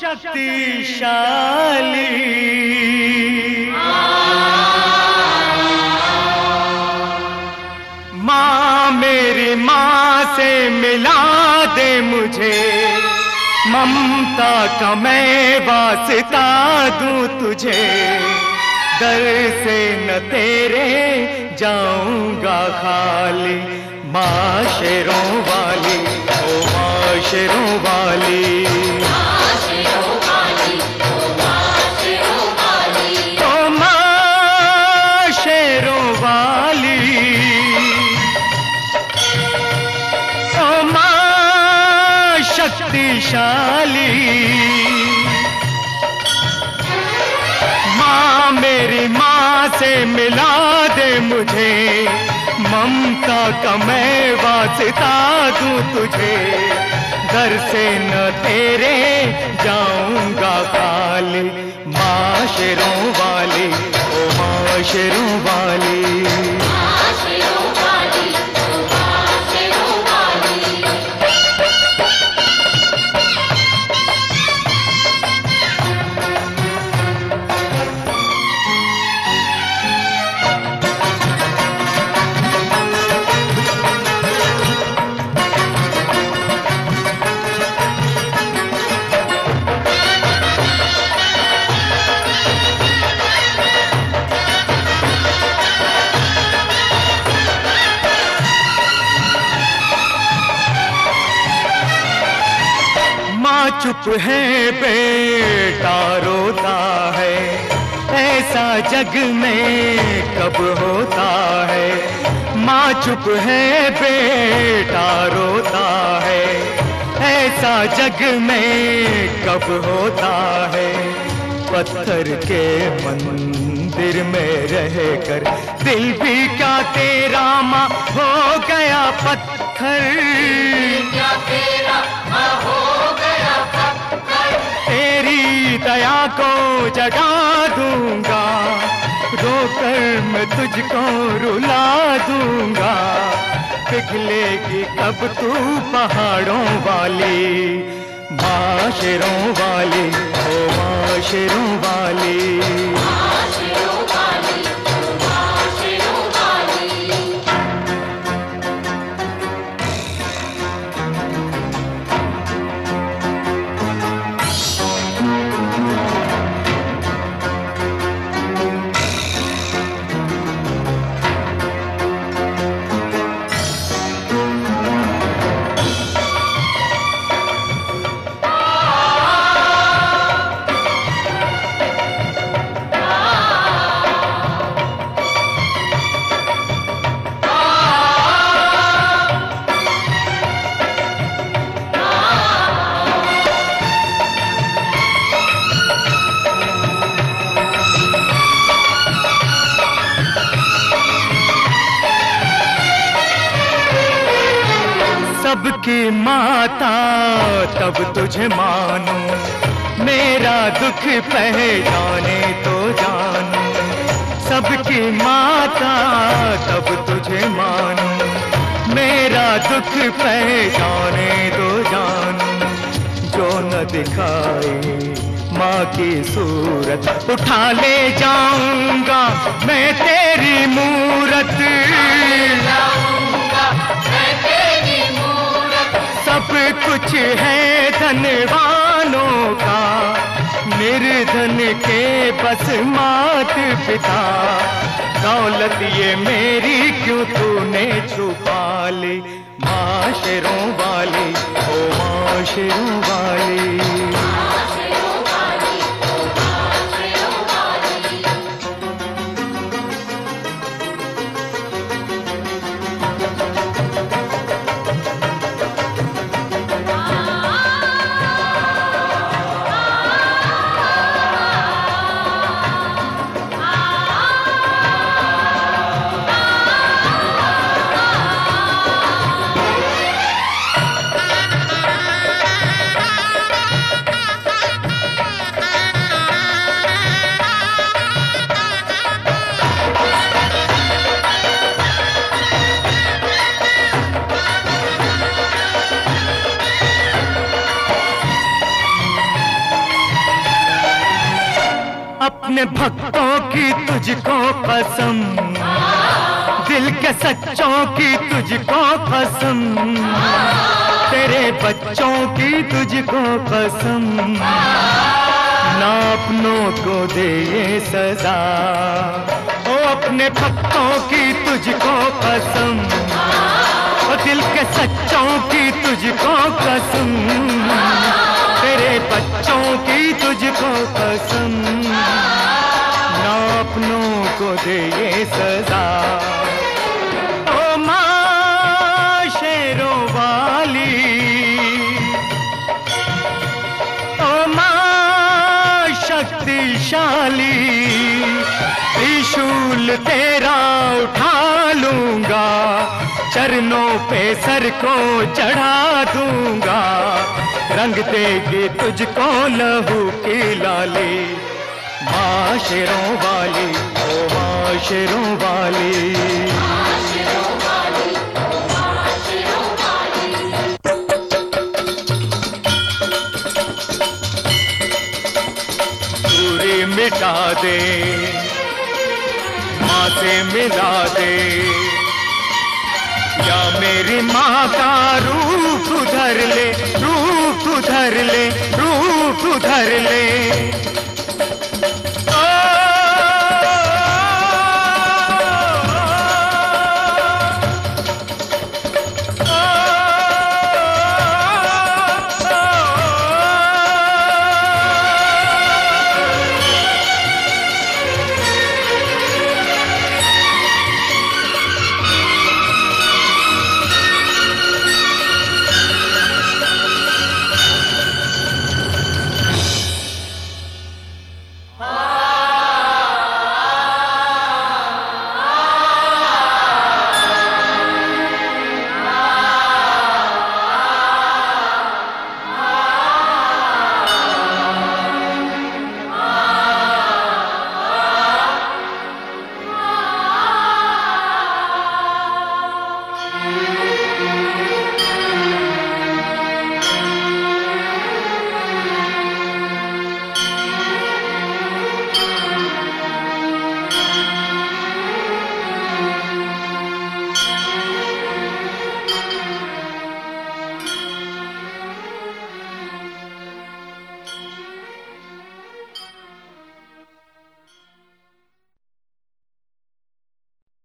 शक्तिशाली। माँ मेरी माँ से मिला दे मुझे, ममता का मैं वास्ता दूं तुझे। दर से न तेरे जाऊंगा खाली। माँ शेरों वाली, ओ माँ शेरों वाली, शक्तिशाली। माँ मेरी माँ से मिला दे मुझे, ममता का मैं वास्ता दूं तुझे। घर से न तेरे जाऊंगा खाली। माँ शेरों वाली, ओ माँ शेरों वाली, चुप है बेटा रोता है, ऐसा जग में कब होता है। माँ चुप है बेटा रोता है, ऐसा जग में कब होता है। पत्थर के मंदिर में रहकर दिल भी क्या तेरा माँ हो गया पत्थर। क्या तेरा माँ हो गया पत्थर। तेरी दया को जगा दूंगा, रोकर मैं तुझको रुला दूंगा। पिघलेगी कब तू पहाड़ों वाली, माँ शेरों वाली, ओ माँ शेरों वाली। सबकी माता तब तुझे मानूं, मेरा दुख पहचाने तो जानूं। सबकी माता तब तुझे मानूं, मेरा दुख पहचाने तो जानूं। जो न दिखाई माँ की सूरत, उठा ले जाऊंगा मैं तेरी मूरत। सब कुछ है धनवानों का, निर्धन के बस मात पिता। दौलत ये मेरी क्यों तूने छुपा ली। माँ शेरों वाली, ओ माँ शेरों वाली। अपने भक्तों की तुझको कसम, दिल के सच्चों की तुझको कसम, तेरे बच्चों की तुझको कसम, ना अपनों को दे ये सजा। ओ अपने भक्तों की तुझको कसम, ओ दिल के सच्चों की तुझको कसम, तेरे बच्चों की तुझको कसम, ना अपनों को दे ये सजा। ओ माँ शेरों वाली, ओ माँ शक्तिशाली, त्रिशूल तेरा उठा लूंगा, चरणों पे सर को चढ़ा दूंगा, रंग देगी तुझको लहू की लाली। माँ शेरों वाली, ओ माँ शेरों वाली, दूरी मिटा दे, माँ से मिला दे, या मेरी माँ का रूप धर ले, रूप धर ले, रूप धर ले।